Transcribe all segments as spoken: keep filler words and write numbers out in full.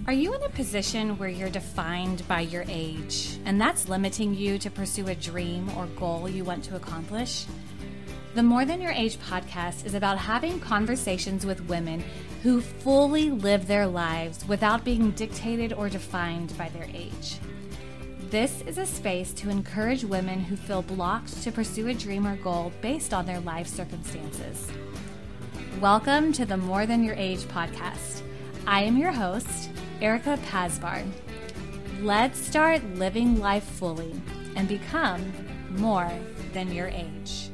Are you in a position where you're defined by your age, and that's limiting you to pursue a dream or goal you want to accomplish? The More Than Your Age podcast is about having conversations with women who fully live their lives without being dictated or defined by their age. This is a space to encourage women who feel blocked to pursue a dream or goal based on their life circumstances. Welcome to the More Than Your Age podcast. I am your host, Erica Pasbar. Let's start living life fully and become more than your age.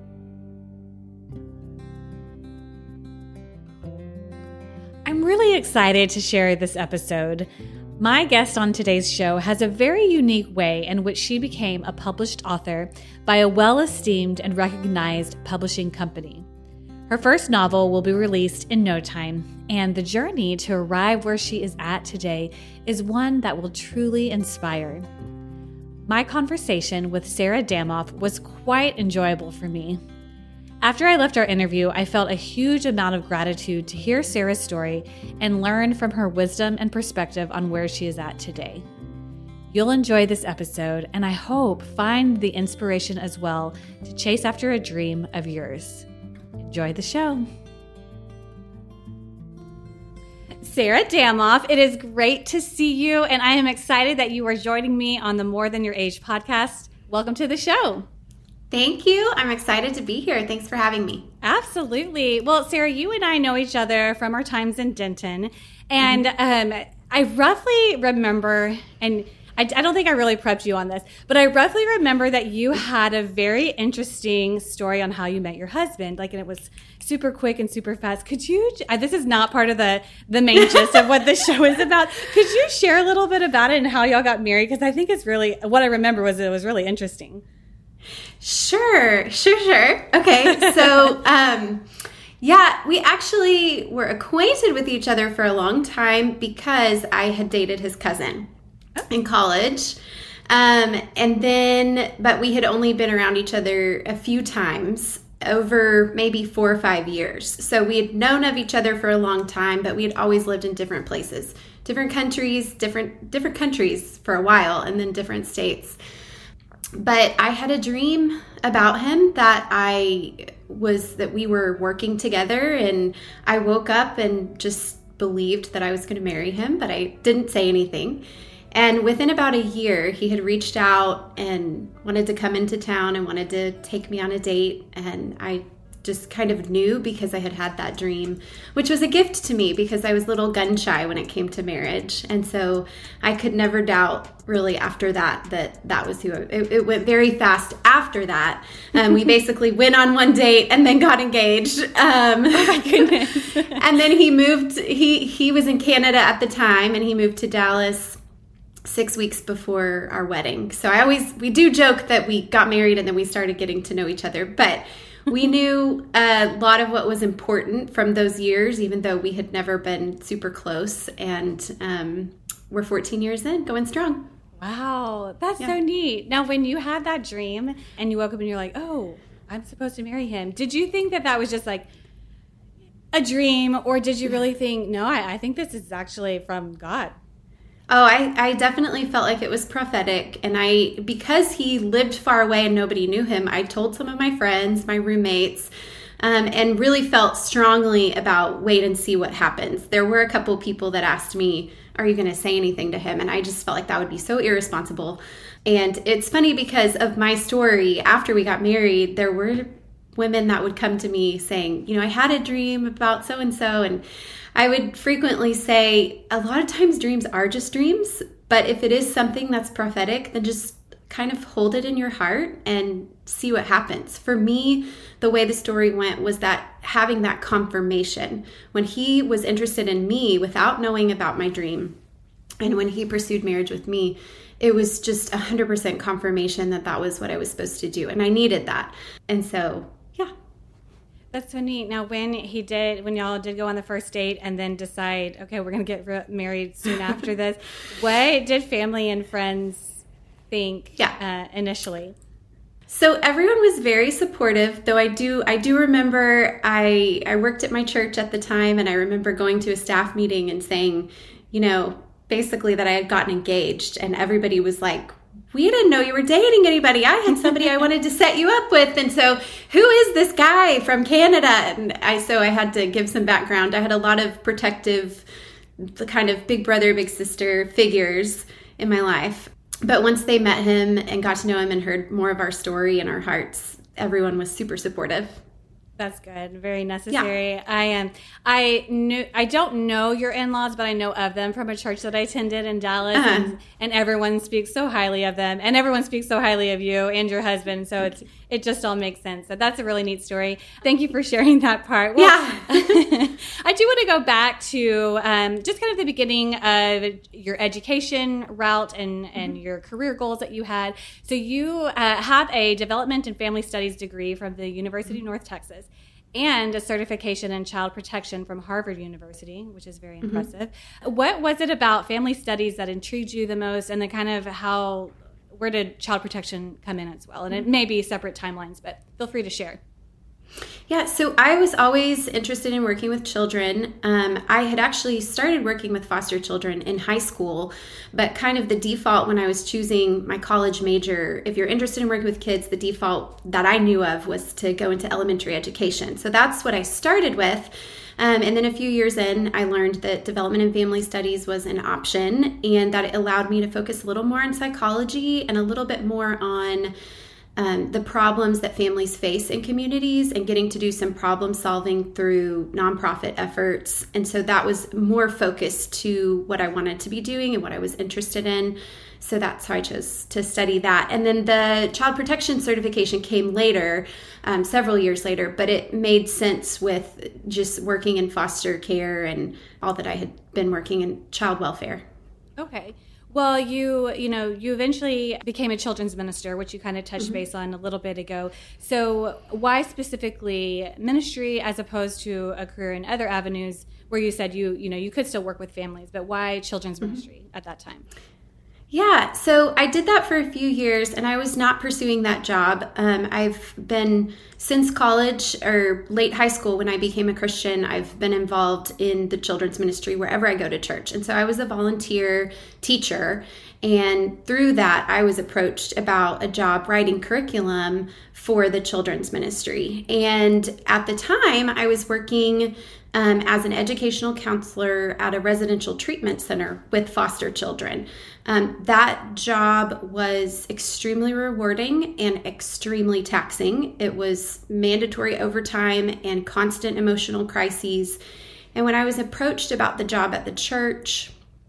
I'm really excited to share this episode. My guest on today's show has a very unique way in which she became a published author by a well-esteemed and recognized publishing company. Her first novel will be released in no time, and the journey to arrive where she is at today is one that will truly inspire. My conversation with Sarah Damoff was quite enjoyable for me. After I left our interview, I felt a huge amount of gratitude to hear Sarah's story and learn from her wisdom and perspective on where she is at today. You'll enjoy this episode, and I hope find the inspiration as well to chase after a dream of yours. Enjoy the show. Sarah Damoff, it is great to see you, and I am excited that you are joining me on the More Than Your Age podcast. Welcome to the show. Thank you. I'm excited to be here. Thanks for having me. Absolutely. Well, Sarah, you and I know each other from our times in Denton, and mm-hmm. um, I roughly remember, and I, I don't think I really prepped you on this, but I roughly remember that you had a very interesting story on how you met your husband, like, and it was super quick and super fast. Could you, uh, this is not part of the, the main gist of what the show is about. Could you share a little bit about it and how y'all got married? Because I think it's really, what I remember was it was really interesting. Sure, sure, sure. Okay, so, um, yeah, we actually were acquainted with each other for a long time because I had dated his cousin in college. Um, and then, but we had only been around each other a few times over maybe four or five years. So we had known of each other for a long time, but we had always lived in different places, different countries, different, different countries for a while, and then different states. But I had a dream about him that I was, that we were working together, and I woke up and just believed that I was going to marry him, but I didn't say anything. And within about a year, he had reached out and wanted to come into town and wanted to take me on a date. And I just kind of knew because I had had that dream, which was a gift to me because I was a little gun shy when it came to marriage. And so I could never doubt really after that, that that was who, I, it, it went very fast after that. Um, we basically went on one date and then got engaged. Um, oh my goodness. And then he moved, he, he was in Canada at the time, and he moved to Dallas six weeks before our wedding. So I always, we do joke that we got married and then we started getting to know each other, but we knew a lot of what was important from those years, even though we had never been super close. And um, we're fourteen years in, going strong. Wow, that's yeah. so neat. Now, when you had that dream and you woke up and you're like, oh, I'm supposed to marry him, did you think that that was just like a dream, or did you really think, no, I, I think this is actually from God? Oh, I, I definitely felt like it was prophetic. And I, because he lived far away and nobody knew him, I told some of my friends, my roommates, um, and really felt strongly about wait and see what happens. There were a couple people that asked me, are you going to say anything to him? And I just felt like that would be so irresponsible. And it's funny because of my story, after we got married, there were women that would come to me saying, you know, I had a dream about so-and-so, and I would frequently say, a lot of times dreams are just dreams, but if it is something that's prophetic, then just kind of hold it in your heart and see what happens. For me, the way the story went was that having that confirmation when he was interested in me without knowing about my dream, and when he pursued marriage with me, it was just one hundred percent confirmation that that was what I was supposed to do, and I needed that. And so, yeah. That's so neat. Now, when he did, when y'all did go on the first date and then decide, okay, we're going to get re- married soon after this, what did family and friends think yeah. uh, initially? So everyone was very supportive, though I do I do remember I I worked at my church at the time, and I remember going to a staff meeting and saying, you know, basically that I had gotten engaged, and everybody was like, we didn't know you were dating anybody. I had somebody I wanted to set you up with. And so who is this guy from Canada? And I, so I had to give some background. I had a lot of protective, the kind of big brother, big sister figures in my life. But once they met him and got to know him and heard more of our story and our hearts, everyone was super supportive. That's good. Very necessary. Yeah. I am. Um, I knew. I don't know your in-laws, but I know of them from a church that I attended in Dallas, uh-huh. and, and everyone speaks so highly of them, and everyone speaks so highly of you and your husband. So it's it just all makes sense. So that's a really neat story. Thank you for sharing that part. Well, yeah. I do want to go back to um, just kind of the beginning of your education route and and mm-hmm. your career goals that you had. So you uh, have a development and family studies degree from the University of North Texas, and a certification in child protection from Harvard University, which is very impressive. Mm-hmm. What was it about family studies that intrigued you the most, and then kind of how, where did child protection come in as well? And it may be separate timelines, but feel free to share. Yeah, so I was always interested in working with children. Um, I had actually started working with foster children in high school, but kind of the default when I was choosing my college major, if you're interested in working with kids, the default that I knew of was to go into elementary education. So that's what I started with. Um, and then a few years in, I learned that development and family studies was an option, and that it allowed me to focus a little more on psychology and a little bit more on Um, the problems that families face in communities and getting to do some problem solving through nonprofit efforts. And so that was more focused to what I wanted to be doing and what I was interested in. So that's how I chose to study that. And then the child protection certification came later, um, several years later, but it made sense with just working in foster care and all that I had been working in child welfare. Okay. Well, you you know, you eventually became a children's minister, which you kind of touched mm-hmm. base on a little bit ago. So why specifically ministry as opposed to a career in other avenues where you said you, you know, you could still work with families, but why children's mm-hmm. ministry at that time? Yeah, so I did that for a few years, and I was not pursuing that job. Um, I've been, since college or late high school when I became a Christian, I've been involved in the children's ministry wherever I go to church. And so I was a volunteer teacher, and through that, I was approached about a job writing curriculum for the children's ministry. And at the time, I was working Um, as an educational counselor at a residential treatment center with foster children. Um, that job was extremely rewarding and extremely taxing. It was mandatory overtime and constant emotional crises. And when I was approached about the job at the church,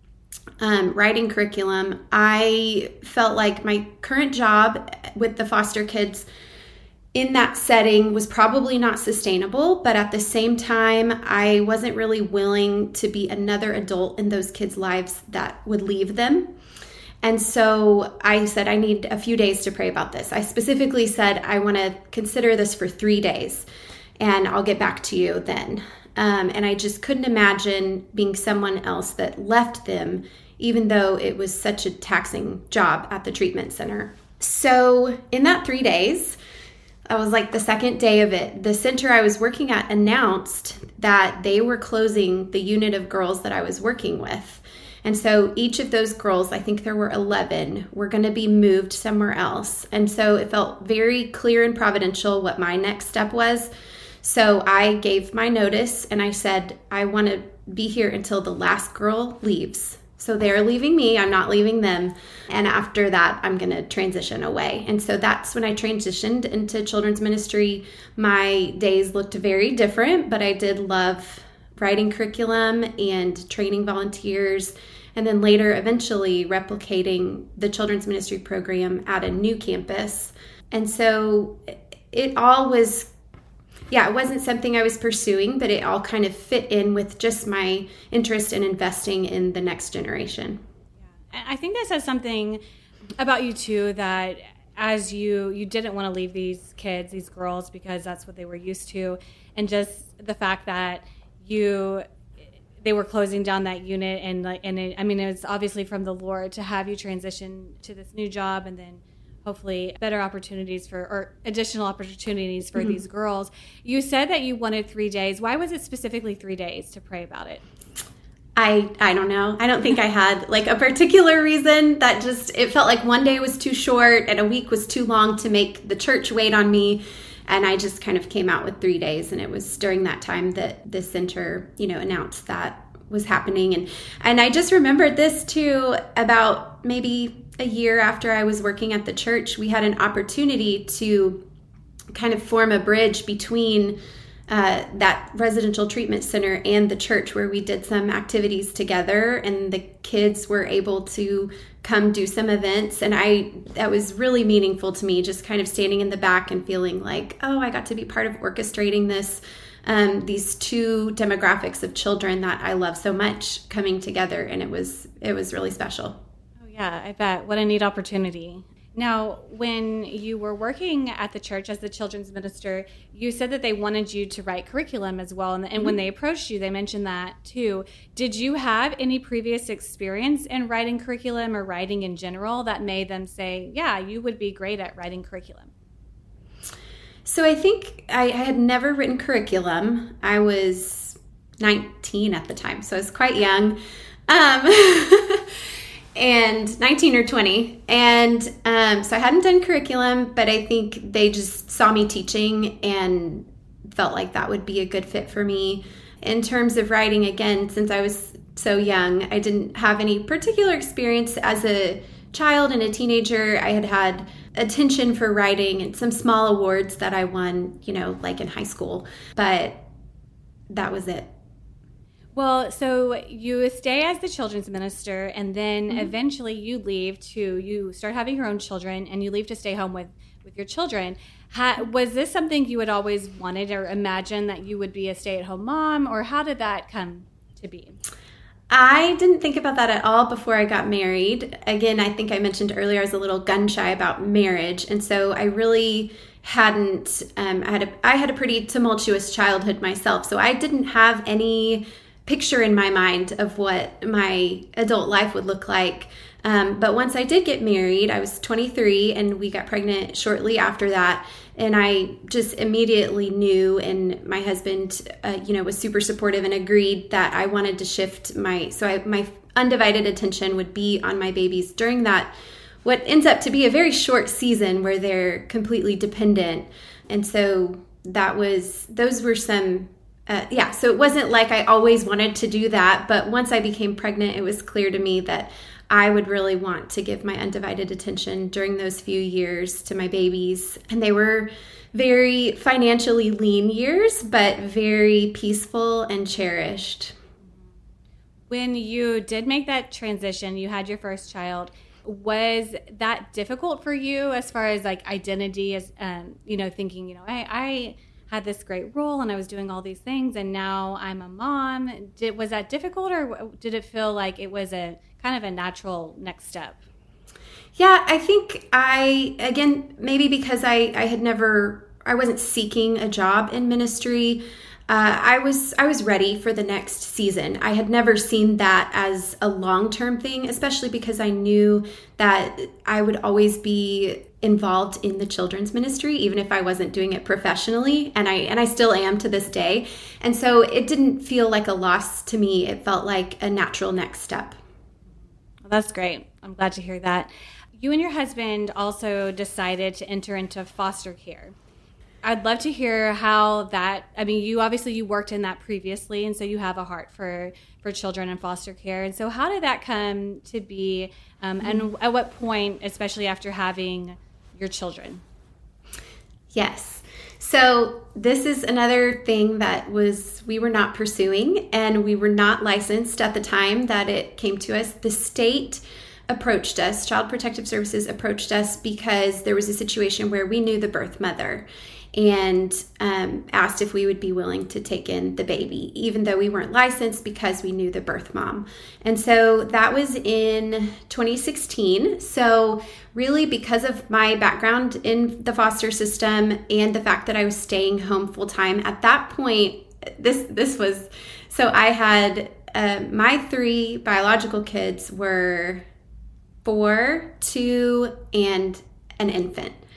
um, writing curriculum, I felt like my current job with the foster kids in that setting was probably not sustainable, but at the same time, I wasn't really willing to be another adult in those kids' lives that would leave them. And so I said, I need a few days to pray about this. I specifically said, I want to consider this for three days and I'll get back to you then. Um, and I just couldn't imagine being someone else that left them, even though it was such a taxing job at the treatment center. So in that three days, I was like the second day of it, the center I was working at announced that they were closing the unit of girls that I was working with. And so each of those girls, I think there were eleven, were going to be moved somewhere else. And so it felt very clear and providential what my next step was. So I gave my notice and I said, I want to be here until the last girl leaves. So they're leaving me, I'm not leaving them. And after that, I'm going to transition away. And so that's when I transitioned into children's ministry. My days looked very different, but I did love writing curriculum and training volunteers. And then later, eventually replicating the children's ministry program at a new campus. And so it all was Yeah, it wasn't something I was pursuing, but it all kind of fit in with just my interest in investing in the next generation. Yeah. I think that says something about you too, that as you you didn't want to leave these kids, these girls, because that's what they were used to, and just the fact that you they were closing down that unit, and like and it, I mean it was obviously from the Lord to have you transition to this new job, and then hopefully better opportunities for, or additional opportunities for mm-hmm. these girls. You said that you wanted three days. Why was it specifically three days to pray about it? I I don't know. I don't think I had like a particular reason. That just, it felt like one day was too short and a week was too long to make the church wait on me. And I just kind of came out with three days. And it was during that time that the center, you know, announced that was happening. And, and I just remembered this too, about maybe a year after I was working at the church, we had an opportunity to kind of form a bridge between Uh, that residential treatment center and the church, where we did some activities together, and the kids were able to come do some events. And I, that was really meaningful to me, just kind of standing in the back and feeling like, oh, I got to be part of orchestrating this, um, these two demographics of children that I love so much coming together. And it was, it was really special. Oh yeah, I bet. What a neat opportunity. Now, when you were working at the church as the children's minister, you said that they wanted you to write curriculum as well. And, and mm-hmm. when they approached you, they mentioned that too. Did you have any previous experience in writing curriculum or writing in general that made them say, yeah, you would be great at writing curriculum? So I think I, I had never written curriculum. I was nineteen at the time, so I was quite young. Um and nineteen or twenty. And um, so I hadn't done curriculum, but I think they just saw me teaching and felt like that would be a good fit for me. In terms of writing, again, since I was so young, I didn't have any particular experience as a child and a teenager. I had had attention for writing and some small awards that I won, you know, like in high school, but that was it. Well, so you stay as the children's minister, and then mm-hmm. eventually you leave to, you start having your own children, and you leave to stay home with, with your children. Ha, was this something you had always wanted or imagined, that you would be a stay-at-home mom, or how did that come to be? I didn't think about that at all before I got married. Again, I think I mentioned earlier I was a little gun shy about marriage, and so I really hadn't, um, I had a, I had a pretty tumultuous childhood myself, so I didn't have any picture in my mind of what my adult life would look like. Um, but once I did get married, I was twenty-three, and we got pregnant shortly after that. And I just immediately knew, and my husband, uh, you know, was super supportive and agreed that I wanted to shift my, so I, my undivided attention would be on my babies during that, what ends up to be a very short season where they're completely dependent. And so that was, those were some Uh, yeah, so it wasn't like I always wanted to do that, but once I became pregnant, it was clear to me that I would really want to give my undivided attention during those few years to my babies. And they were very financially lean years, but very peaceful and cherished. When you did make that transition, you had your first child, was that difficult for you as far as like identity, as um, you know, thinking, you know, I, I had this great role and I was doing all these things, and now I'm a mom. Did, was that difficult, or did it feel like it was a kind of a natural next step? Yeah, I think I, again, maybe because I, I had never, I wasn't seeking a job in ministry. Uh, I was I was ready for the next season. I had never seen that as a long-term thing, especially because I knew that I would always be involved in the children's ministry, even if I wasn't doing it professionally, and I and I still am to this day. And so it didn't feel like a loss to me. It felt like a natural next step. Well, that's great. I'm glad to hear that. You and your husband also decided to enter into foster care. I'd love to hear how that, I mean, you obviously you worked in that previously, and so you have a heart for, for children in foster care. And so how did that come to be, um, and at what point, especially after having your children? Yes. So this is another thing that was, we were not pursuing, and we were not licensed at the time that it came to us. The state approached us, Child Protective Services approached us because there was a situation where we knew the birth mother, and um, asked if we would be willing to take in the baby, even though we weren't licensed, because we knew the birth mom. And so that was in twenty sixteen. So really, because of my background in the foster system and the fact that I was staying home full time at that point, this this was, so I had, uh, my three biological kids were four, two, and an infant.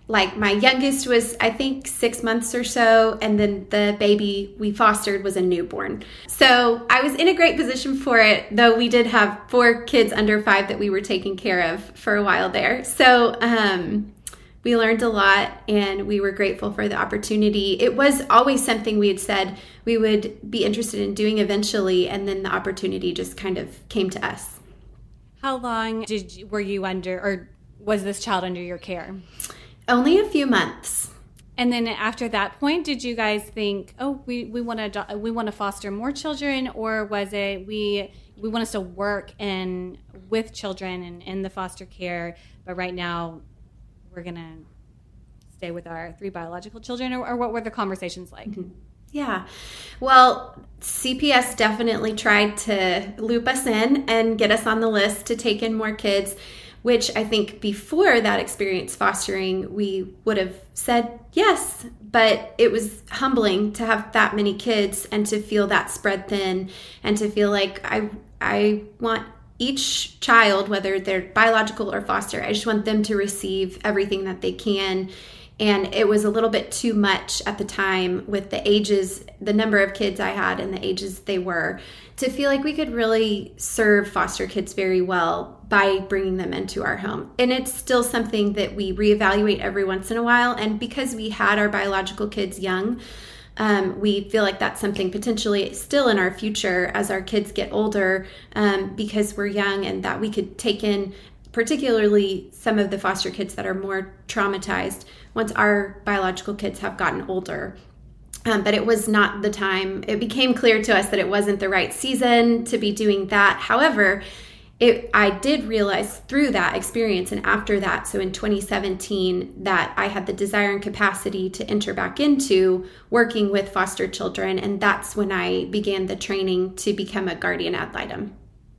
like my youngest was, I think, six months or so, and then the baby we fostered was a newborn. So I was in a great position for it, though we did have four kids under five that we were taking care of for a while there. So um, we learned a lot, and we were grateful for the opportunity. It was always something we had said we would be interested in doing eventually, and then the opportunity just kind of came to us. How long did you, were you under, or was this child under your care? Only a few months. And then after that point, did you guys think, oh, we, we want to we want to foster more children, or was it we we want to still work in with children and in the foster care, but right now we're gonna stay with our three biological children, or, or what were the conversations like? Mm-hmm. Yeah. Well, C P S definitely tried to loop us in and get us on the list to take in more kids, which I think before that experience fostering, we would have said yes, but it was humbling to have that many kids and to feel that spread thin and to feel like I I want each child, whether they're biological or foster, I just want them to receive everything that they can. And it was a little bit too much at the time with the ages, the number of kids I had and the ages they were, to feel like we could really serve foster kids very well by bringing them into our home. And it's still something that we reevaluate every once in a while. And because we had our biological kids young, um, we feel like that's something potentially still in our future as our kids get older, um, because we're young, and that we could take in particularly some of the foster kids that are more traumatized once our biological kids have gotten older. Um, but it was not the time. It became clear to us that it wasn't the right season to be doing that. However, it, I did realize through that experience and after that, so in twenty seventeen, that I had the desire and capacity to enter back into working with foster children. And that's when I began the training to become a guardian ad litem.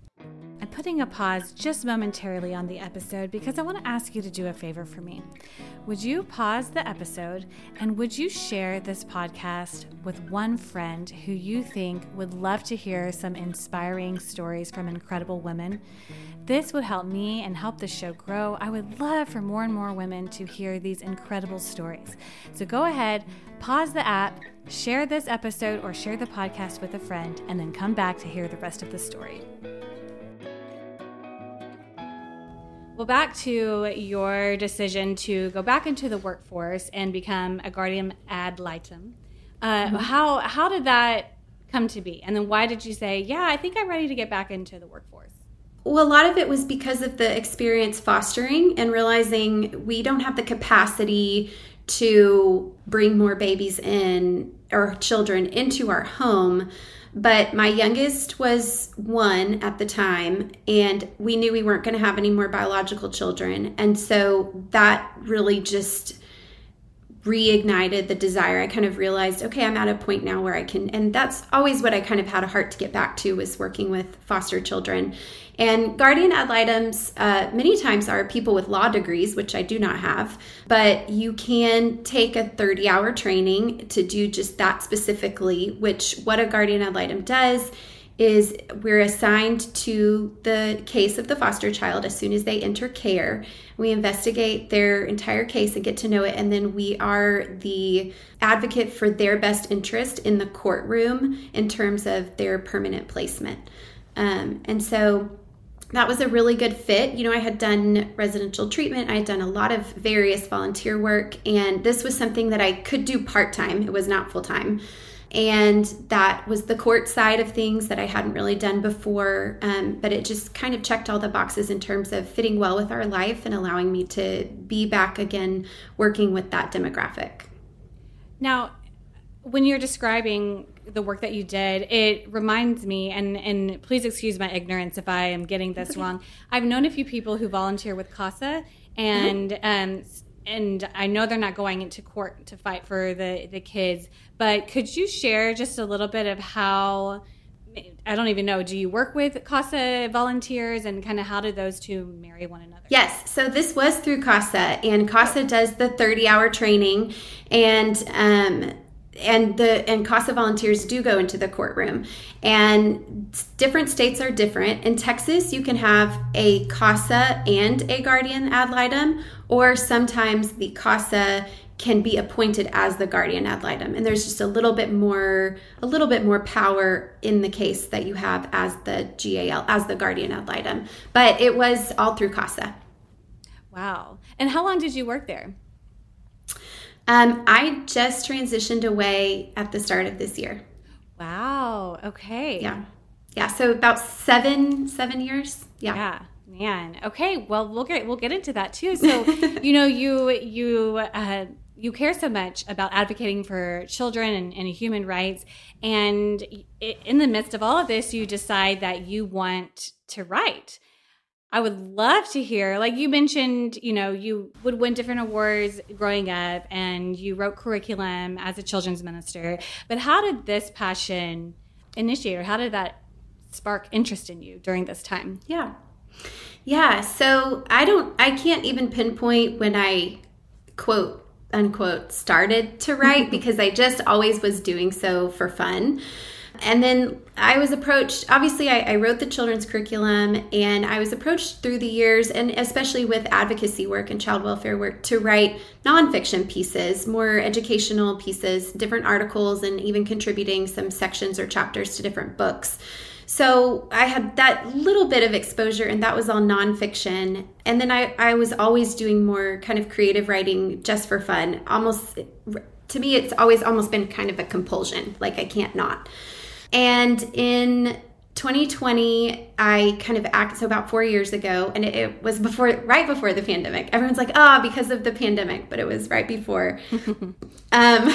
I'm putting a pause just momentarily on the episode because I want to ask you to do a favor for me. Would you pause the episode and would you share this podcast with one friend who you think would love to hear some inspiring stories from incredible women? This would help me and help the show grow. I would love for more and more women to hear these incredible stories. So go ahead, pause the app, share this episode or share the podcast with a friend, and then come back to hear the rest of the story. Well, back to your decision to go back into the workforce and become a guardian ad litem. Uh, mm-hmm. How how did that come to be? And then why did you say, yeah, I think I'm ready to get back into the workforce? Well, a lot of it was because of the experience fostering and realizing we don't have the capacity to bring more babies in or children into our home. But my youngest was one at the time, and we knew we weren't going to have any more biological children. And so that really just reignited the desire. I kind of realized, okay, I'm at a point now where I can, and that's always what I kind of had a heart to get back to, was working with foster children. And guardian ad litems uh, many times are people with law degrees, which I do not have, but you can take a thirty-hour training to do just that specifically, which what a guardian ad litem does is we're assigned to the case of the foster child as soon as they enter care. We investigate their entire case and get to know it, and then we are the advocate for their best interest in the courtroom in terms of their permanent placement. Um, and so that was a really good fit. You know, I had done residential treatment. I had done a lot of various volunteer work, and this was something that I could do part-time. It was not full-time. And that was the court side of things that I hadn't really done before, um, but it just kind of checked all the boxes in terms of fitting well with our life and allowing me to be back again working with that demographic. Now, when you're describing the work that you did, it reminds me, and, and please excuse my ignorance if I am getting this okay. wrong. I've known a few people who volunteer with CASA, and mm-hmm. um, and I know they're not going into court to fight for the, the kids, but could you share just a little bit of how, I don't even know, do you work with CASA volunteers, and kind of how do those two marry one another? Yes, so this was through CASA, and CASA does the thirty-hour training, and um and the and CASA volunteers do go into the courtroom, and different states are different. In Texas, you can have a CASA and a guardian ad litem, or sometimes the CASA can be appointed as the guardian ad litem, and there's just a little bit more a little bit more power in the case that you have as the G A L, as the guardian ad litem. But it was all through CASA. Wow. And how long did you work there? Um, I just transitioned away at the start of this year. Wow. Okay. Yeah. Yeah. So about seven, seven years. Yeah. Yeah. Man. Okay. Well, we'll get, we'll get into that too. So, you know, you, you, uh, you care so much about advocating for children and, and human rights. And in the midst of all of this, you decide that you want to write. I would love to hear, like you mentioned, you know, you would win different awards growing up and you wrote curriculum as a children's minister. But how did this passion initiate, or how did that spark interest in you during this time? Yeah. Yeah. So I don't, I can't even pinpoint when I, quote, unquote, started to write because I just always was doing so for fun. And then I was approached, obviously I, I wrote the children's curriculum, and I was approached through the years, and especially with advocacy work and child welfare work, to write nonfiction pieces, more educational pieces, different articles, and even contributing some sections or chapters to different books. So I had that little bit of exposure, and that was all nonfiction. And then I, I was always doing more kind of creative writing just for fun. Almost, to me, it's always almost been kind of a compulsion, like I can't not. And in twenty twenty, I kind of act, so about four years ago, and it, it was before, right before the pandemic. Everyone's like, oh, because of the pandemic, but it was right before. um,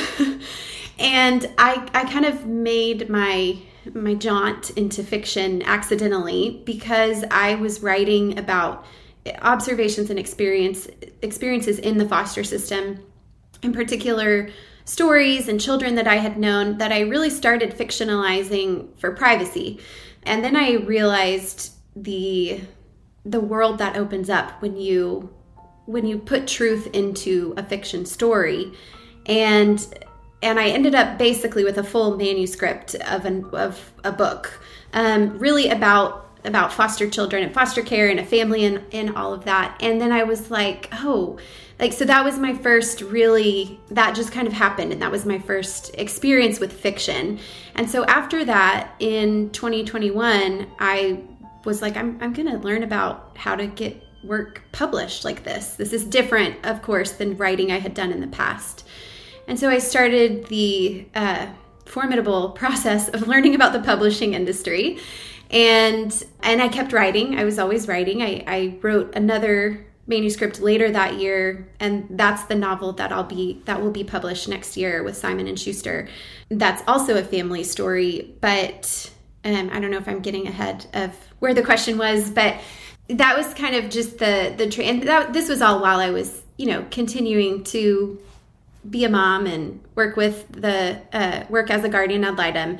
and I, I kind of made my, my jaunt into fiction accidentally because I was writing about observations and experience, experiences in the foster system, in particular stories and children that I had known that I really started fictionalizing for privacy. And then I realized the the world that opens up when you when you put truth into a fiction story. And and I ended up basically with a full manuscript of an of a book, um, really about about foster children and foster care and a family and, and all of that. And then I was like, oh, like, so that was my first really, that just kind of happened. And that was my first experience with fiction. And so after that, in twenty twenty-one, I was like, I'm, I'm going to learn about how to get work published like this. This is different, of course, than writing I had done in the past. And so I started the uh, formidable process of learning about the publishing industry. And and I kept writing. I was always writing. I, I wrote another manuscript later that year, and that's the novel that I'll be that will be published next year with Simon and Schuster. That's also a family story, but um, I don't know if I'm getting ahead of where the question was, but that was kind of just the the tra- and that, this was all while I was, you know, continuing to be a mom and work with the uh, work as a guardian ad litem.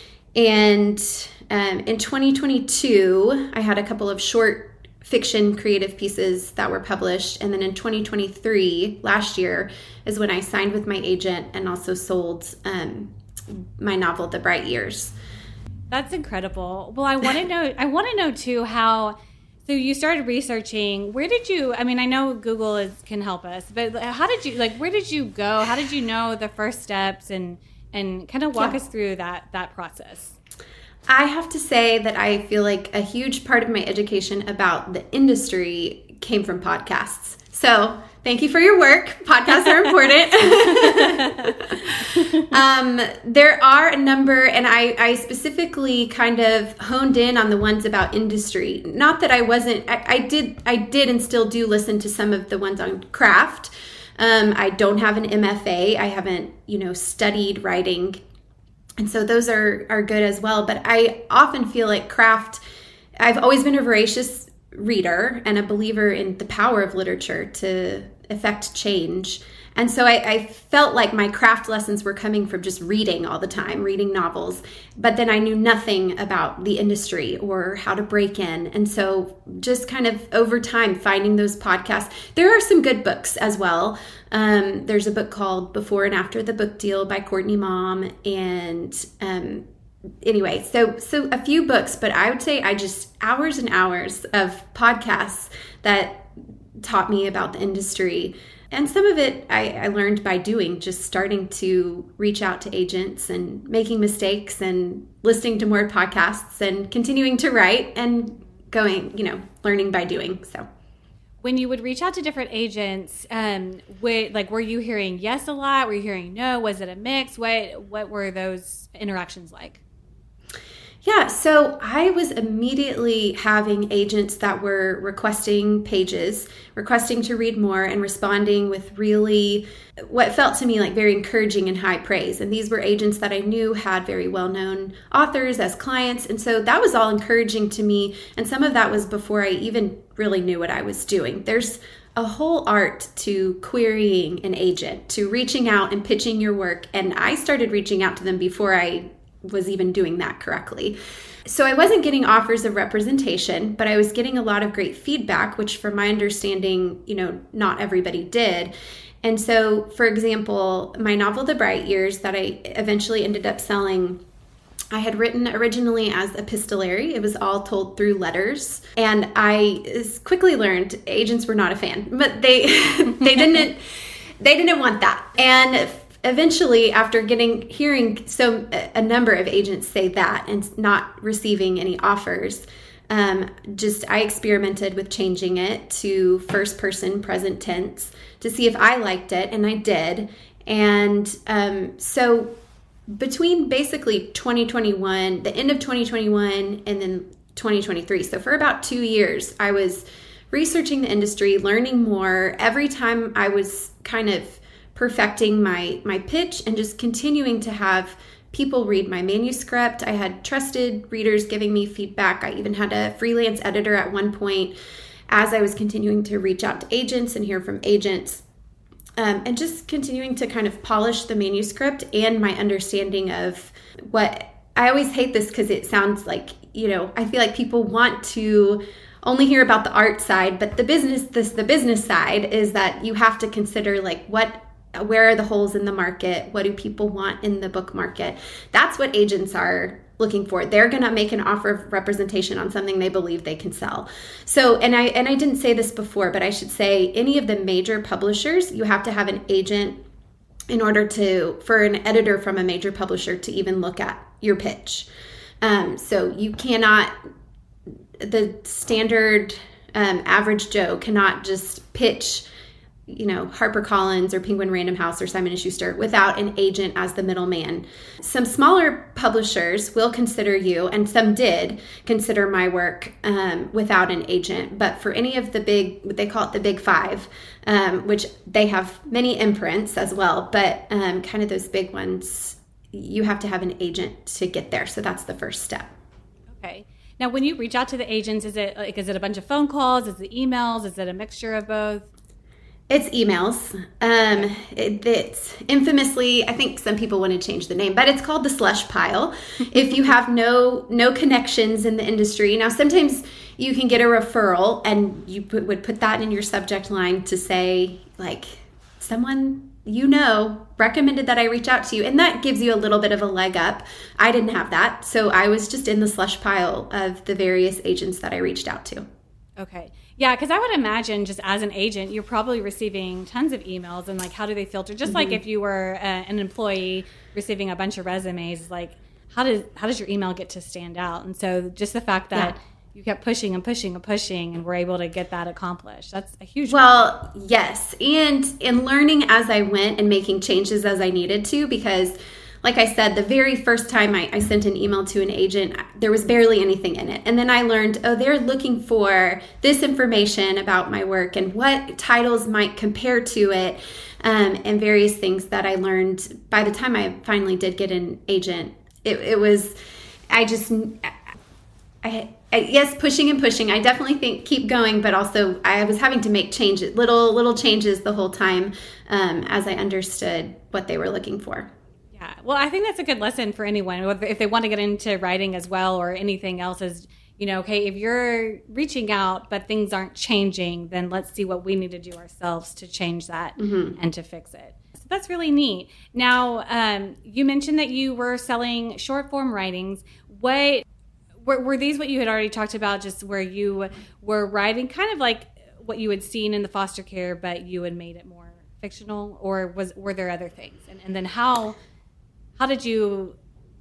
And um, in twenty twenty-two, I had a couple of short fiction creative pieces that were published. And then in twenty twenty-three, last year, is when I signed with my agent and also sold um, my novel, The Bright Years. That's incredible. Well, I want to know, I want to know too how, so you started researching, where did you, I mean, I know Google is, can help us, but how did you, like, where did you go? How did you know the first steps, and, and kind of walk yeah. us through that, that process? I have to say that I feel like a huge part of my education about the industry came from podcasts. So thank you for your work. Podcasts are important. um, there are a number, and I, I specifically kind of honed in on the ones about industry. Not that I wasn't, I, I did, I did and still do listen to some of the ones on craft. Um, I don't have an M F A. I haven't, you know, studied writing. And so those are, are good as well. But I often feel like craft, I've always been a voracious reader and a believer in the power of literature to affect change. And so I, I felt like my craft lessons were coming from just reading all the time, reading novels. But then I knew nothing about the industry or how to break in. And so just kind of over time, finding those podcasts. There are some good books as well. Um, there's a book called Before and After the Book Deal by Courtney Mom. And um, anyway, so so a few books, but I would say I just hours and hours of podcasts that taught me about the industry. And some of it I, I learned by doing, just starting to reach out to agents and making mistakes and listening to more podcasts and continuing to write and going, you know, learning by doing. So when you would reach out to different agents, um, wait, like, were you hearing yes a lot? Were you hearing no? Was it a mix? What what were those interactions like? Yeah, so I was immediately having agents that were requesting pages, requesting to read more, and responding with really what felt to me like very encouraging and high praise. And these were agents that I knew had very well-known authors as clients. And so that was all encouraging to me. And some of that was before I even really knew what I was doing. There's a whole art to querying an agent, to reaching out and pitching your work. And I started reaching out to them before I was even doing that correctly. So I wasn't getting offers of representation, but I was getting a lot of great feedback, which from my understanding, you know, not everybody did. And so, for example, my novel, The Bright Years, that I eventually ended up selling, I had written originally as epistolary. It was all told through letters. And I quickly learned agents were not a fan, but they they didn't they didn't want that. And eventually, after getting hearing so a number of agents say that and not receiving any offers, um, just I experimented with changing it to first person present tense to see if I liked it, and I did. And um, so between basically twenty twenty-one, the end of twenty twenty-one, and then twenty twenty-three, so for about two years, I was researching the industry, learning more. Every time I was kind of perfecting my my pitch and just continuing to have people read my manuscript. I had trusted readers giving me feedback. I even had a freelance editor at one point as I was continuing to reach out to agents and hear from agents, um, and just continuing to kind of polish the manuscript and my understanding of what I always hate this because it sounds like, you know, I feel like people want to only hear about the art side, but the business this the business side is that you have to consider like what where are the holes in the market? What do people want in the book market? That's what agents are looking for. They're going to make an offer of representation on something they believe they can sell. So, and I and I didn't say this before, but I should say any of the major publishers, you have to have an agent in order to, for an editor from a major publisher to even look at your pitch. Um, so you cannot, the standard um, average Joe cannot just pitch, you know, HarperCollins or Penguin Random House or Simon and Schuster without an agent as the middleman. Some smaller publishers will consider you, and some did consider my work um, without an agent. But for any of the big, what they call it the big five, um, which they have many imprints as well, but um, kind of those big ones, you have to have an agent to get there. So that's the first step. Okay. Now, when you reach out to the agents, is it like, is it a bunch of phone calls? Is it emails? Is it a mixture of both? It's emails. Um, it, it's infamously, I think some people want to change the name, but it's called the slush pile. If you have no no connections in the industry. Now, sometimes you can get a referral and you put, would put that in your subject line to say, like, someone you know recommended that I reach out to you. And that gives you a little bit of a leg up. I didn't have that. So I was just in the slush pile of the various agents that I reached out to. Okay. Yeah, because I would imagine just as an agent, you're probably receiving tons of emails, and like, how do they filter? Just mm-hmm. like if you were uh, an employee receiving a bunch of resumes, like how does how does your email get to stand out? And so just the fact that yeah. you kept pushing and pushing and pushing and were able to get that accomplished, that's a huge well, problem. Yes. And in learning as I went and making changes as I needed to, because like I said, the very first time I, I sent an email to an agent, there was barely anything in it. And then I learned, oh, they're looking for this information about my work and what titles might compare to it, um, and various things that I learned by the time I finally did get an agent. It, it was, I just, I, I yes, pushing and pushing. I definitely think keep going, but also I was having to make changes, little little changes the whole time um, as I understood what they were looking for. Yeah, well, I think that's a good lesson for anyone if they want to get into writing as well or anything else. Is you know, okay, if you're reaching out but things aren't changing, then let's see what we need to do ourselves to change that mm-hmm. and to fix it. So that's really neat. Now, um, you mentioned that you were selling short form writings. What were, were these what you had already talked about, just where you were writing kind of like what you had seen in the foster care, but you had made it more fictional, or was were there other things? And, and then how how did you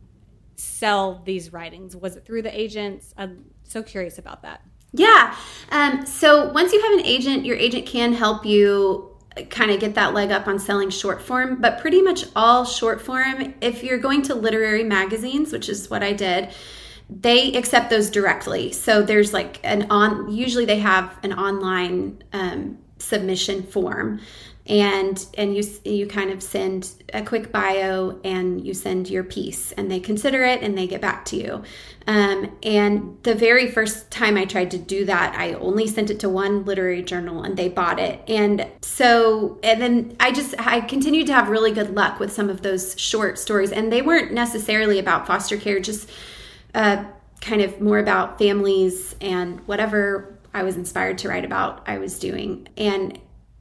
sell these writings? Was it through the agents? I'm so curious about that. Yeah. Um, so once you have an agent, your agent can help you kind of get that leg up on selling short form, but pretty much all short form, if you're going to literary magazines, which is what I did, they accept those directly. So there's like an on, usually they have an online um, submission form. And and you you kind of send a quick bio and you send your piece and they consider it and they get back to you. Um, and the very first time I tried to do that, I only sent it to one literary journal and they bought it. And so, and then I just, I continued to have really good luck with some of those short stories. And they weren't necessarily about foster care, just uh, kind of more about families and whatever I was inspired to write about, I was doing. And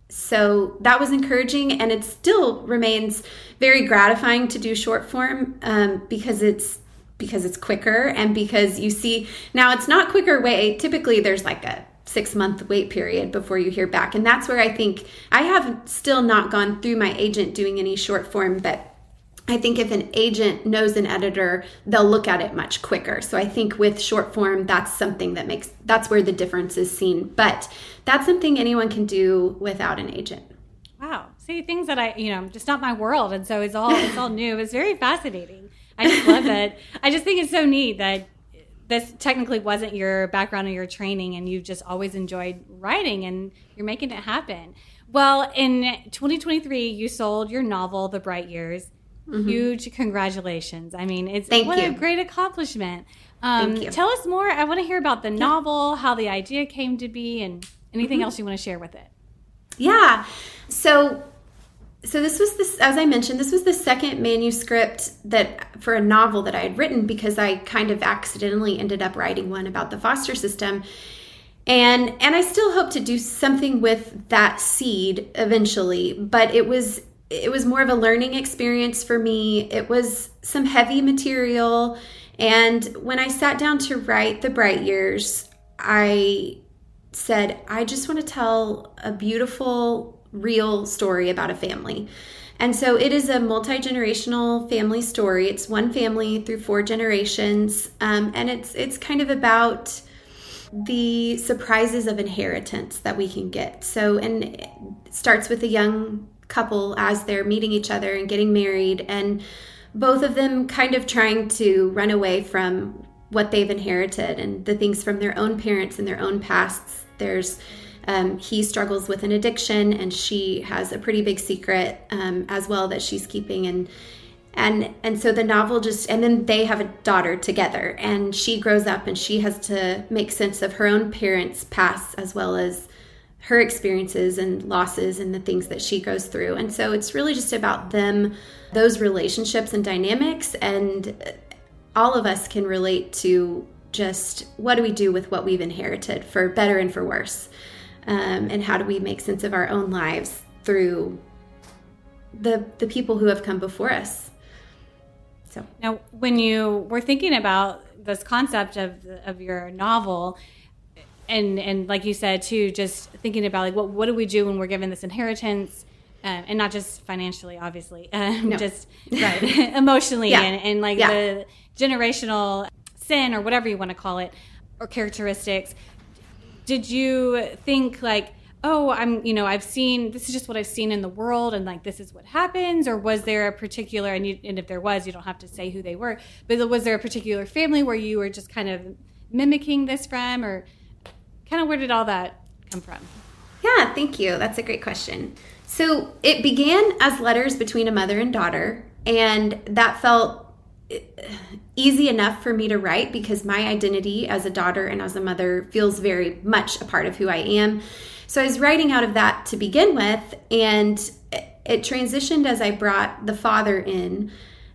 so that was encouraging, and it still remains very gratifying to do short form um, because it's because it's quicker and because you see now it's not quicker way. Typically, there's like a six month wait period before you hear back, and that's where I think I have still not gone through my agent doing any short form, but I think if an agent knows an editor, they'll look at it much quicker. So I think with short form, that's something that makes, that's where the difference is seen. But that's something anyone can do without an agent. Wow. See, things that I, you know, just not my world. And so it's all, it's all new. It's very fascinating. I just love it. I just think it's so neat that this technically wasn't your background or your training and you've just always enjoyed writing and you're making it happen. Well, in twenty twenty-three, you sold your novel, The Bright Years. Mm-hmm. Huge congratulations. I mean, it's Thank what you. a great accomplishment. Um, Thank you. Tell us more. I want to hear about the novel, how the idea came to be, and anything mm-hmm. else you want to share with it. Yeah. So so this was this, as I mentioned, this was the second manuscript that for a novel that I had written because I kind of accidentally ended up writing one about the foster system. And and I still hope to do something with that seed eventually, but it was It was more of a learning experience for me. It was some heavy material. And when I sat down to write The Bright Years, I said, I just want to tell a beautiful, real story about a family. And so it is a multi-generational family story. It's one family through four generations. Um, and it's it's kind of about the surprises of inheritance that we can get. So, and it starts with a young couple as they're meeting each other and getting married, and both of them kind of trying to run away from what they've inherited and the things from their own parents and their own pasts. There's um, he struggles with an addiction, and she has a pretty big secret um, as well that she's keeping, and and and so the novel just, and then they have a daughter together, and she grows up and she has to make sense of her own parents' past as well as her experiences and losses and the things that she goes through. And so it's really just about them, those relationships and dynamics. And all of us can relate to just what do we do with what we've inherited, for better and for worse. Um, and how do we make sense of our own lives through the the people who have come before us. So now, when you were thinking about this concept of of your novel, And and like you said too, just thinking about like what what do we do when we're given this inheritance, um, and not just financially, obviously, um, no. just right emotionally, yeah. and, and like yeah. the generational sin or whatever you want to call it, or characteristics. Did you think like, oh, I'm you know I've seen this is just what I've seen in the world, and like this is what happens, or was there a particular and, you, and if there was, you don't have to say who they were, but was there a particular family where you were just kind of mimicking this from, or kind of where did all that come from? Yeah, thank you. That's a great question. So it began as letters between a mother and daughter, and that felt easy enough for me to write because my identity as a daughter and as a mother feels very much a part of who I am. So I was writing out of that to begin with, and it transitioned as I brought the father in.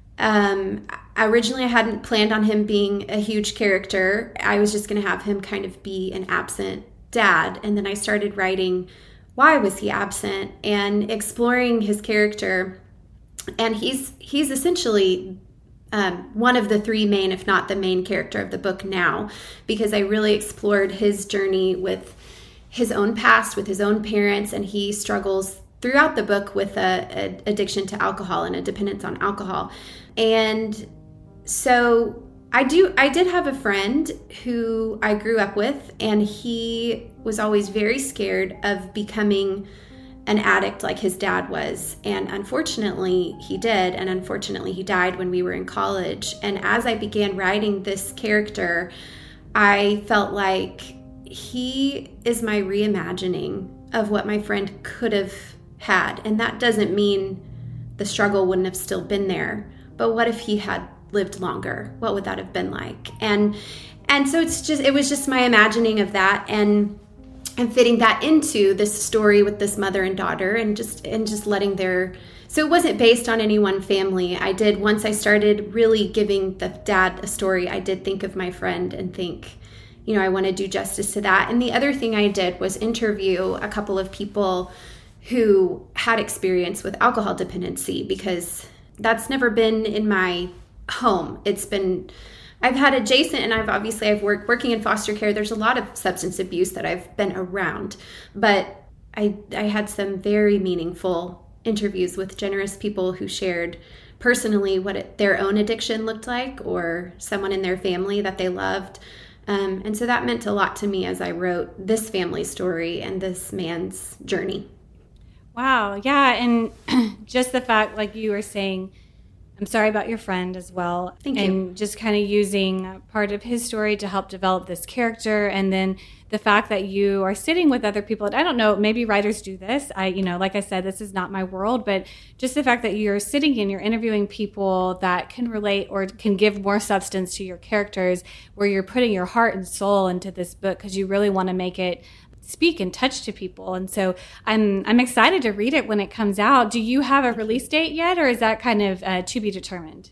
Um, originally, I hadn't planned on him being a huge character. I was just going to have him kind of be an absent dad. And then I started writing, why was he absent, and exploring his character. And he's he's essentially um, one of the three main, if not the main character of the book now, because I really explored his journey with his own past, with his own parents, and he struggles throughout the book with a, a addiction to alcohol and a dependence on alcohol. And so I do, I did have a friend who I grew up with, and he was always very scared of becoming an addict like his dad was. And unfortunately he did. And unfortunately he died when we were in college. And as I began writing this character, I felt like he is my reimagining of what my friend could have had. And that doesn't mean the struggle wouldn't have still been there, but what if he had lived longer? What would that have been like? And and so it's just it was just my imagining of that, and and fitting that into this story with this mother and daughter, and just and just letting their so it wasn't based on any one family. I did, once I started really giving the dad a story, I did think of my friend and think, you know, I want to do justice to that. And the other thing I did was interview a couple of people who had experience with alcohol dependency, because that's never been in my home. It's been, I've had adjacent, and I've obviously I've worked working in foster care. There's a lot of substance abuse that I've been around, but I I had some very meaningful interviews with generous people who shared personally what it, their own addiction looked like, or someone in their family that they loved. Um, and so that meant a lot to me as I wrote this family story and this man's journey. Wow. Yeah. And just the fact, like you were saying, I'm sorry about your friend as well. Thank you. And just kind of using part of his story to help develop this character. And then the fact that you are sitting with other people. And I don't know, maybe writers do this. I, you know, like I said, this is not my world, but just the fact that you're sitting and you're interviewing people that can relate or can give more substance to your characters, where you're putting your heart and soul into this book because you really want to make it speak and touch to people. And so I'm I'm excited to read it when it comes out. Do you have a release date yet, or is that kind of uh, to be determined?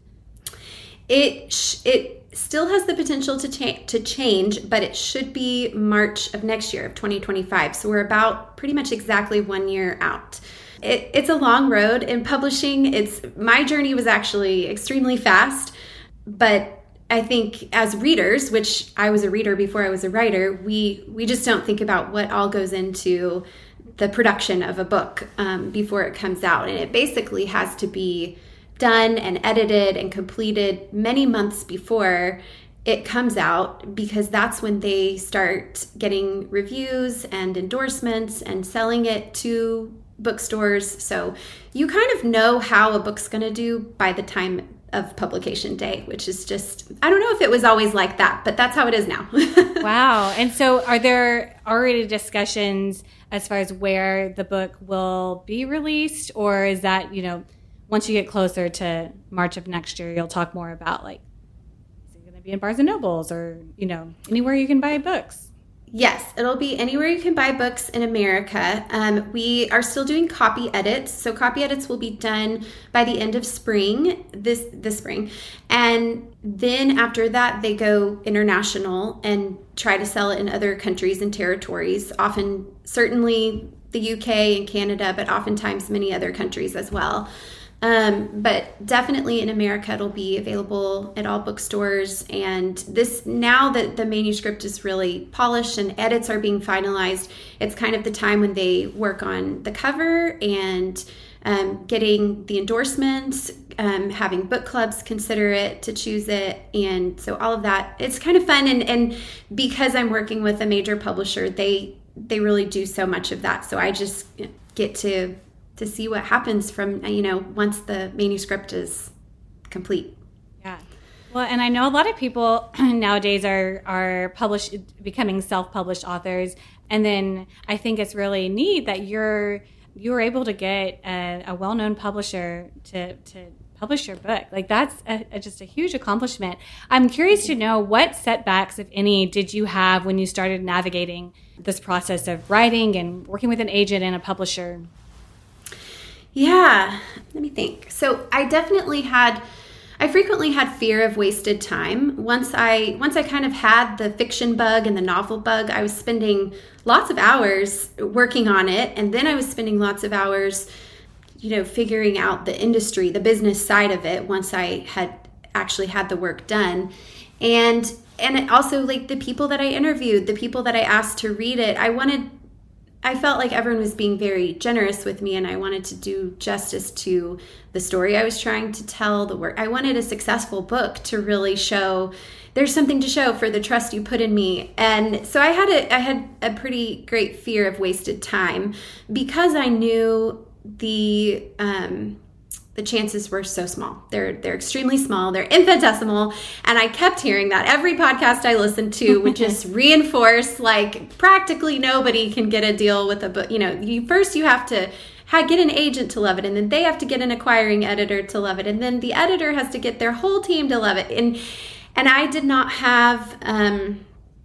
It sh- it still has the potential to cha- to change, but it should be March of next year, of twenty twenty-five. So we're about pretty much exactly one year out. It, it's a long road in publishing. It's my journey was actually extremely fast, but I think as readers, which I was a reader before I was a writer, we we just don't think about what all goes into the production of a book um, before it comes out. And it basically has to be done and edited and completed many months before it comes out, because that's when they start getting reviews and endorsements and selling it to bookstores. So you kind of know how a book's going to do by the time of publication day, which is just, I don't know if it was always like that, but that's how it is now. Wow. And so are there already discussions as far as where the book will be released, or is that, you know, once you get closer to March of next year, you'll talk more about, like, is it going to be in Barnes and Nobles, or, you know, anywhere you can buy books? Yes, it'll be anywhere you can buy books in America. Um, we are still doing copy edits. So copy edits will be done by the end of spring, this this spring. And then after that, they go international and try to sell it in other countries and territories, often, certainly the U K and Canada, but oftentimes many other countries as well. Um, but definitely in America, it'll be available at all bookstores. And this, now that the manuscript is really polished and edits are being finalized, it's kind of the time when they work on the cover and um, getting the endorsements, um, having book clubs consider it to choose it. And so all of that, it's kind of fun. And, and because I'm working with a major publisher, they, they really do so much of that. So I just get to to see what happens from, you know, once the manuscript is complete. Yeah. Well, and I know a lot of people nowadays are, are published, becoming self-published authors. And then I think it's really neat that you're, you're able to get a, a well-known publisher to, to publish your book. Like that's a, a, just a huge accomplishment. I'm curious to know what setbacks, if any, did you have when you started navigating this process of writing and working with an agent and a publisher? Yeah, let me think. So I definitely had, I frequently had fear of wasted time. Once I, once I kind of had the fiction bug and the novel bug, I was spending lots of hours working on it. And then I was spending lots of hours you know, figuring out the industry, the business side of it once I had actually had the work done. And and it also like the people that I interviewed, the people that I asked to read it, I wanted, I felt like everyone was being very generous with me and I wanted to do justice to the story I was trying to tell, the work. I wanted a successful book to really show there's something to show for the trust you put in me. And so I had a, I had a pretty great fear of wasted time because I knew the um, the chances were so small. They're they're extremely small. They're infinitesimal. And I kept hearing that. Every podcast I listened to would just reinforce like practically nobody can get a deal with a book. You know, you first you have to ha- get an agent to love it, and then they have to get an acquiring editor to love it, and then the editor has to get their whole team to love it. And and I did not have. Um,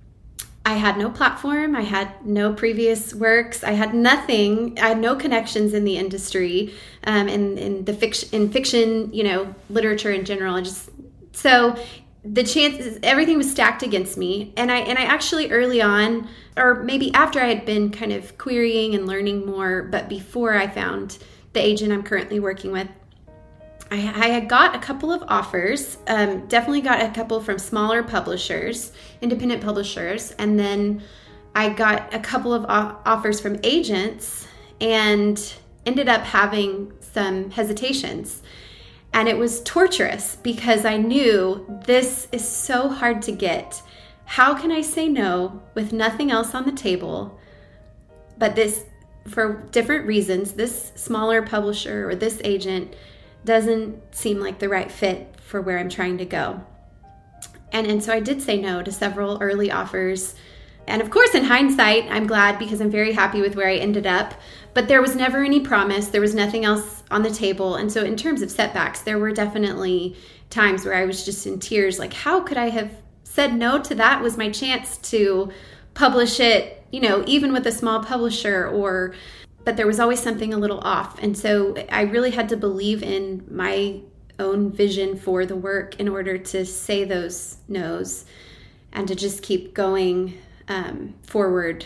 I had no platform. I had no previous works. I had nothing. I had no connections in the industry, um, in in the fiction, in fiction, you know, literature in general. And just so the chances, everything was stacked against me. And I and I actually early on, or maybe after I had been kind of querying and learning more, but before I found the agent I'm currently working with, I, I had got a couple of offers, um, definitely got a couple from smaller publishers, independent publishers, and then I got a couple of o- offers from agents and ended up having some hesitations. And it was torturous because I knew this is so hard to get. How can I say no with nothing else on the table? But this, for different reasons, this smaller publisher or this agent doesn't seem like the right fit for where I'm trying to go. And and so I did say no to several early offers. And of course, in hindsight, I'm glad because I'm very happy with where I ended up. But there was never any promise. There was nothing else on the table. And so in terms of setbacks, there were definitely times where I was just in tears. Like, how could I have said no to that? Was my chance to publish it, you know, even with a small publisher, or but there was always something a little off. And so I really had to believe in my own vision for the work in order to say those no's and to just keep going um, forward.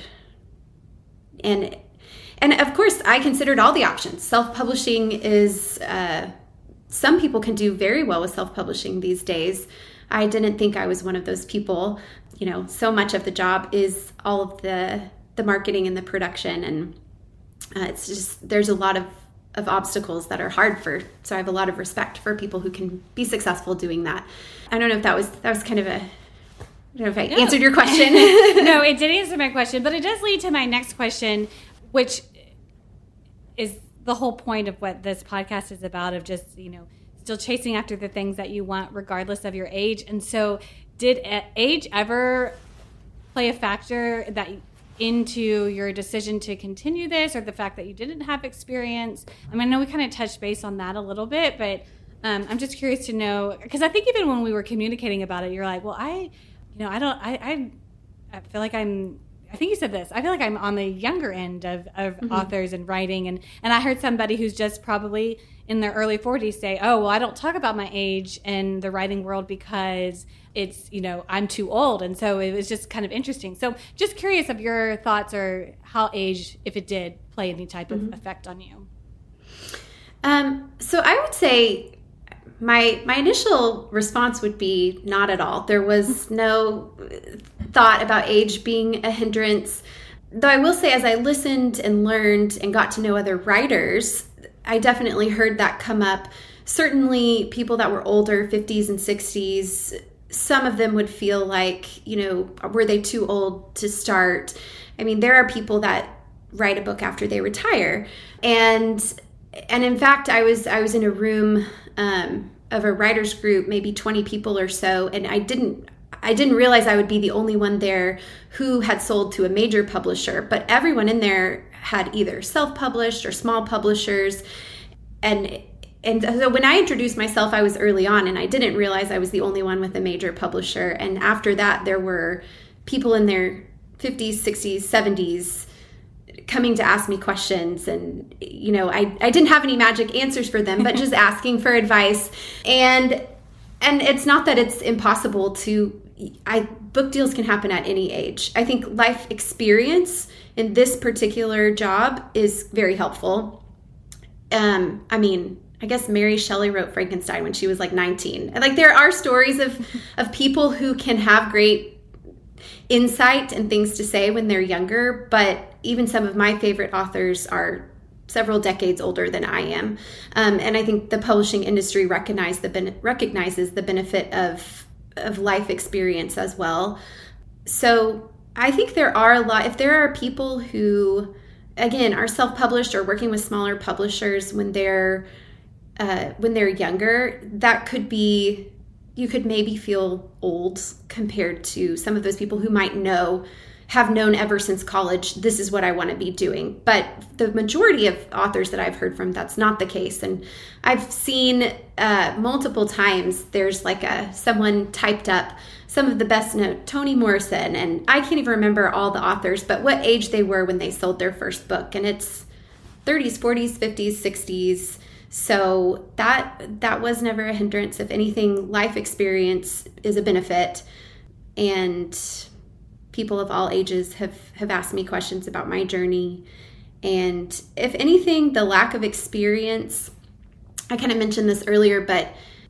And and of course, I considered all the options. Self-publishing is, uh, some people can do very well with self-publishing these days. I didn't think I was one of those people. You know, so much of the job is all of the, the marketing and the production, and Uh, it's just, there's a lot of, of obstacles that are hard for, so I have a lot of respect for people who can be successful doing that. I don't know if that was, that was kind of a, I don't know if I no. answered your question. No, it did answer my question, but it does lead to my next question, which is the whole point of what this podcast is about, of just, you know, still chasing after the things that you want regardless of your age. And so did age ever play a factor that you, into your decision to continue this, or the fact that you didn't have experience? I mean, I know we kind of touched base on that a little bit, but um, I'm just curious to know, because I think even when we were communicating about it, you're like, well, I, you know, I don't, I, I, I feel like I'm, I think you said this, I feel like I'm on the younger end of, of mm-hmm. authors and writing. And, and I heard somebody who's just probably in their early forties say, oh, well, I don't talk about my age in the writing world because it's, you know, I'm too old. And so it was just kind of interesting. So just curious of your thoughts, or how age, if it did play any type of mm-hmm. effect on you. Um, so I would say my my initial response would be not at all. There was no thought about age being a hindrance. Though I will say, as I listened and learned and got to know other writers, I definitely heard that come up. Certainly people that were older, fifties and sixties, some of them would feel like, you know, were they too old to start? I mean, there are people that write a book after they retire. And and in fact, I was I was in a room um, of a writers group, maybe twenty people or so, and I didn't I didn't realize I would be the only one there who had sold to a major publisher, but everyone in there had either self-published or small publishers. And and so when I introduced myself, I was early on, and I didn't realize I was the only one with a major publisher. And after that, there were people in their fifties, sixties, seventies coming to ask me questions. And, you know, I, I didn't have any magic answers for them, but just asking for advice. And and it's not that it's impossible to, I book deals can happen at any age. I think life experience in this particular job is very helpful. Um, I mean, I guess Mary Shelley wrote Frankenstein when she was like nineteen. And like there are stories of, of people who can have great insight and things to say when they're younger, but even some of my favorite authors are several decades older than I am. Um, and I think the publishing industry recognize the ben- recognizes the benefit of, of life experience as well. So I think there are a lot, if there are people who, again, are self-published or working with smaller publishers when they're uh, when they're younger, that could be, you could maybe feel old compared to some of those people who might know, have known ever since college, this is what I want to be doing. But the majority of authors that I've heard from, that's not the case. And I've seen uh, multiple times, there's like a someone typed up some of the best note, Toni Morrison, and I can't even remember all the authors, but what age they were when they sold their first book. And it's thirties, forties, fifties, sixties. So that that was never a hindrance. If anything, life experience is a benefit. And people of all ages have, have asked me questions about my journey. And if anything, the lack of experience, I kind of mentioned this earlier, but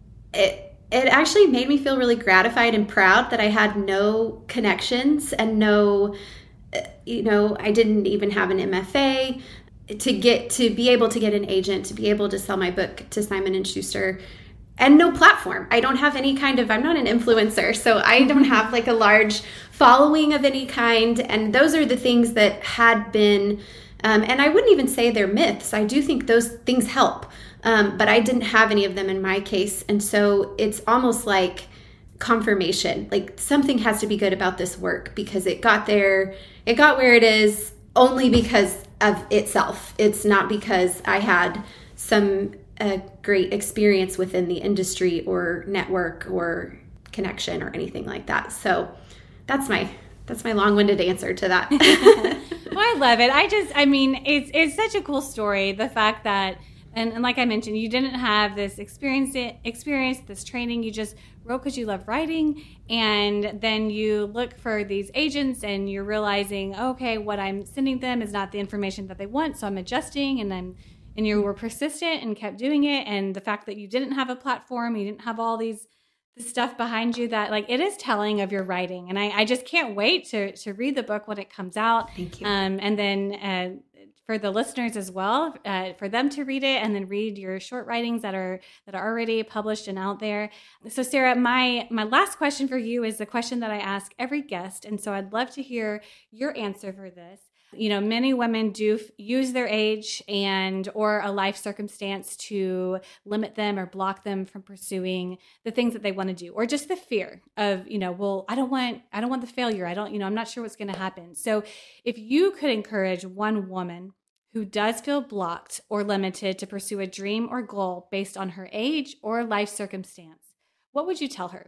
it it actually made me feel really gratified and proud that I had no connections and no, you know, I didn't even have an M F A. To get to be able to get an agent, to be able to sell my book to Simon and Schuster, and no platform. I don't have any kind of, I'm not an influencer, so I don't have like a large following of any kind. And those are the things that had been, um, and I wouldn't even say they're myths. I do think those things help, um, but I didn't have any of them in my case. And so it's almost like confirmation, like something has to be good about this work because it got there, it got where it is only because of itself. It's not because I had some uh, great experience within the industry or network or connection or anything like that. So that's my that's my long-winded answer to that. Well, I love it. I just, I mean, it's it's such a cool story. The fact that, and, and like I mentioned, you didn't have this experience, experience, this training. You just wrote because you love writing, and then you look for these agents, and you're realizing, okay, what I'm sending them is not the information that they want, so I'm adjusting, and I'm, and you were persistent and kept doing it. And the fact that you didn't have a platform, you didn't have all these this stuff behind you, that like it is telling of your writing. And I, I just can't wait to to read the book when it comes out. Thank you. Um, and then uh, for the listeners as well, uh, for them to read it and then read your short writings that are that are already published and out there. So Sarah, my my last question for you is the question that I ask every guest, and so I'd love to hear your answer for this. You know, many women do f- use their age and or a life circumstance to limit them or block them from pursuing the things that they want to do, or just the fear of, you know, well, I don't want, I don't want the failure. I don't, you know, I'm not sure what's going to happen. So if you could encourage one woman who does feel blocked or limited to pursue a dream or goal based on her age or life circumstance, what would you tell her?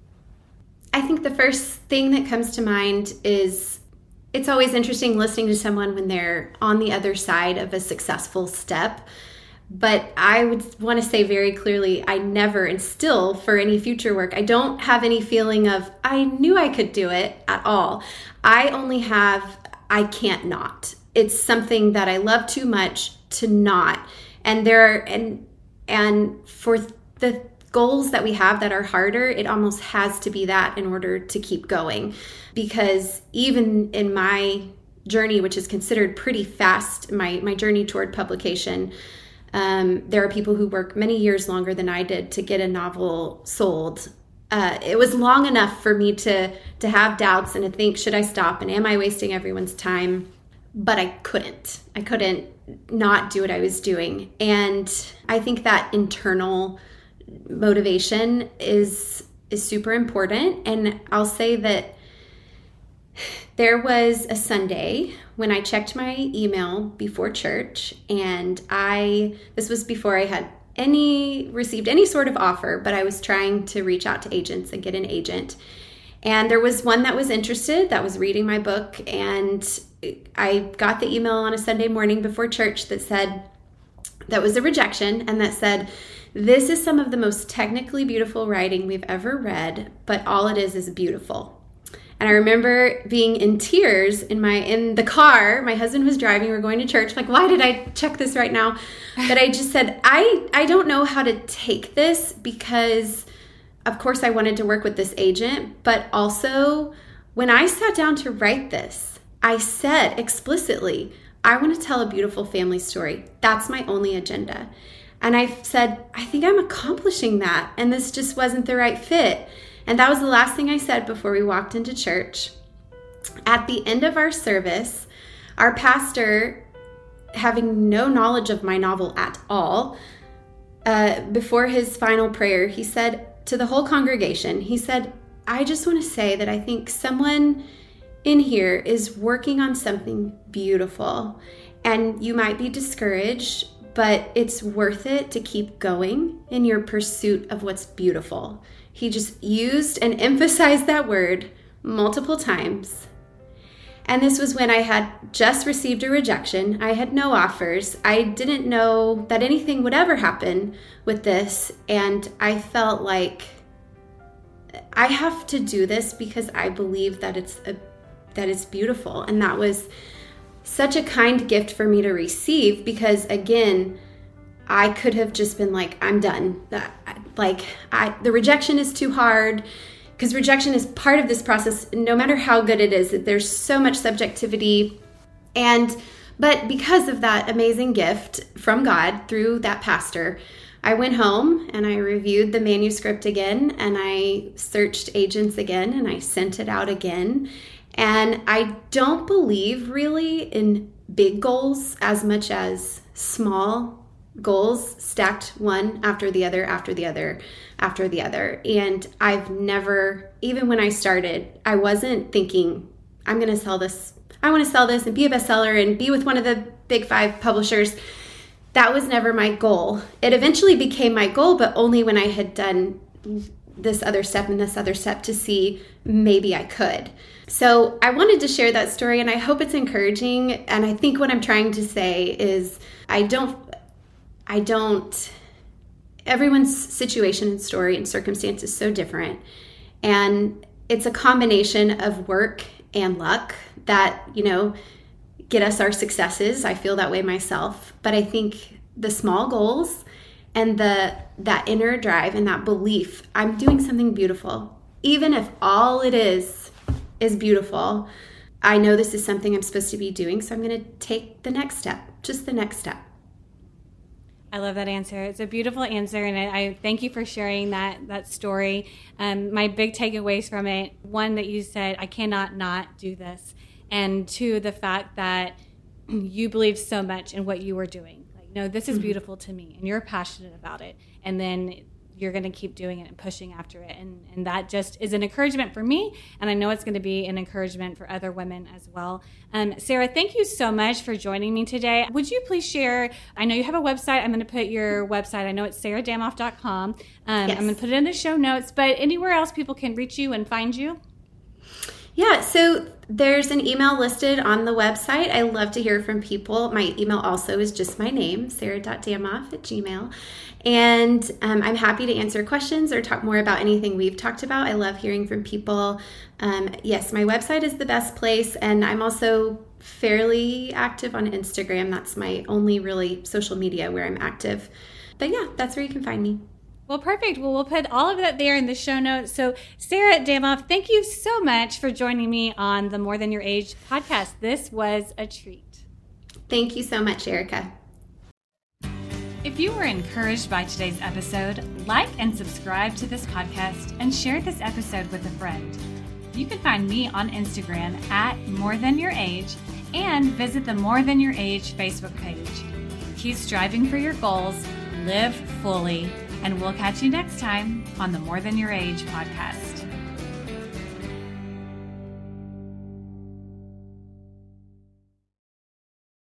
I think the first thing that comes to mind is it's always interesting listening to someone when they're on the other side of a successful step. But I would want to say very clearly, I never, and still for any future work, I don't have any feeling of, I knew I could do it at all. I only have, I can't not. It's something that I love too much to not. And there are, and, and for the goals that we have that are harder, it almost has to be that in order to keep going. Because even in my journey, which is considered pretty fast, my, my journey toward publication, um, there are people who work many years longer than I did to get a novel sold. Uh, it was long enough for me to, to have doubts and to think, should I stop? And am I wasting everyone's time? But I couldn't. I couldn't not do what I was doing. And I think that internal motivation is is super important. And I'll say that there was a Sunday when I checked my email before church, and I this was before I had any received any sort of offer, but I was trying to reach out to agents and get an agent. And there was one that was interested, that was reading my book, and I got the email on a Sunday morning before church that said, that was a rejection, and that said, this is some of the most technically beautiful writing we've ever read, but all it is is beautiful. And I remember being in tears in my in the car. My husband was driving. We were going to church. Like, why did I check this right now? But I just said, I, I don't know how to take this, because, of course, I wanted to work with this agent. But also, when I sat down to write this, I said explicitly, I want to tell a beautiful family story. That's my only agenda. And I said, I think I'm accomplishing that. And this just wasn't the right fit. And that was the last thing I said before we walked into church. At the end of our service, our pastor, having no knowledge of my novel at all, uh, before his final prayer, he said to the whole congregation, he said, I just want to say that I think someone in here is working on something beautiful. And you might be discouraged, but it's worth it to keep going in your pursuit of what's beautiful. He just used and emphasized that word multiple times. And this was when I had just received a rejection. I had no offers. I didn't know that anything would ever happen with this. And I felt like I have to do this because I believe that it's a, that it's beautiful. And that was such a kind gift for me to receive, because again, I could have just been like, I'm done. Like, I, the rejection is too hard, because rejection is part of this process, no matter how good it is. There's so much subjectivity. And, but because of that amazing gift from God through that pastor, I went home and I reviewed the manuscript again, and I searched agents again, and I sent it out again. And I don't believe really in big goals as much as small goals stacked one after the other, after the other, after the other. And I've never, even when I started, I wasn't thinking, I'm going to sell this. I want to sell this and be a bestseller and be with one of the big five publishers. That was never my goal. It eventually became my goal, but only when I had done this other step and this other step to see maybe I could. So I wanted to share that story, and I hope it's encouraging. And I think what I'm trying to say is I don't I don't, everyone's situation and story and circumstance is so different. And it's a combination of work and luck that, you know, get us our successes. I feel that way myself. But I think the small goals and the that inner drive and that belief, I'm doing something beautiful. Even if all it is is beautiful, I know this is something I'm supposed to be doing. So I'm going to take the next step, just the next step. I love that answer. It's a beautiful answer, and I, I thank you for sharing that that story. Um, my big takeaways from it, one, that you said, I cannot not do this, and two, the fact that you believe so much in what you were doing. Like, no, this is beautiful to me, and you're passionate about it, and then you're going to keep doing it and pushing after it. And, and that just is an encouragement for me. And I know it's going to be an encouragement for other women as well. Um, Sarah, thank you so much for joining me today. Would you please share, I know you have a website. I'm going to put your website. I know it's sarah damoff dot com. Um, yes. I'm going to put it in the show notes, but anywhere else people can reach you and find you? Yeah, so there's an email listed on the website. I love to hear from people. My email also is just my name, sarah dot damoff at gmail. And um, I'm happy to answer questions or talk more about anything we've talked about. I love hearing from people. Um, yes, my website is the best place. And I'm also fairly active on Instagram. That's my only really social media where I'm active. But yeah, that's where you can find me. Well, perfect. Well, we'll put all of that there in the show notes. So, Sarah Damoff, thank you so much for joining me on the More Than Your Age podcast. This was a treat. Thank you so much, Erica. If you were encouraged by today's episode, like and subscribe to this podcast and share this episode with a friend. You can find me on Instagram at More Than Your Age and visit the More Than Your Age Facebook page. Keep striving for your goals, live fully, and we'll catch you next time on the More Than Your Age podcast.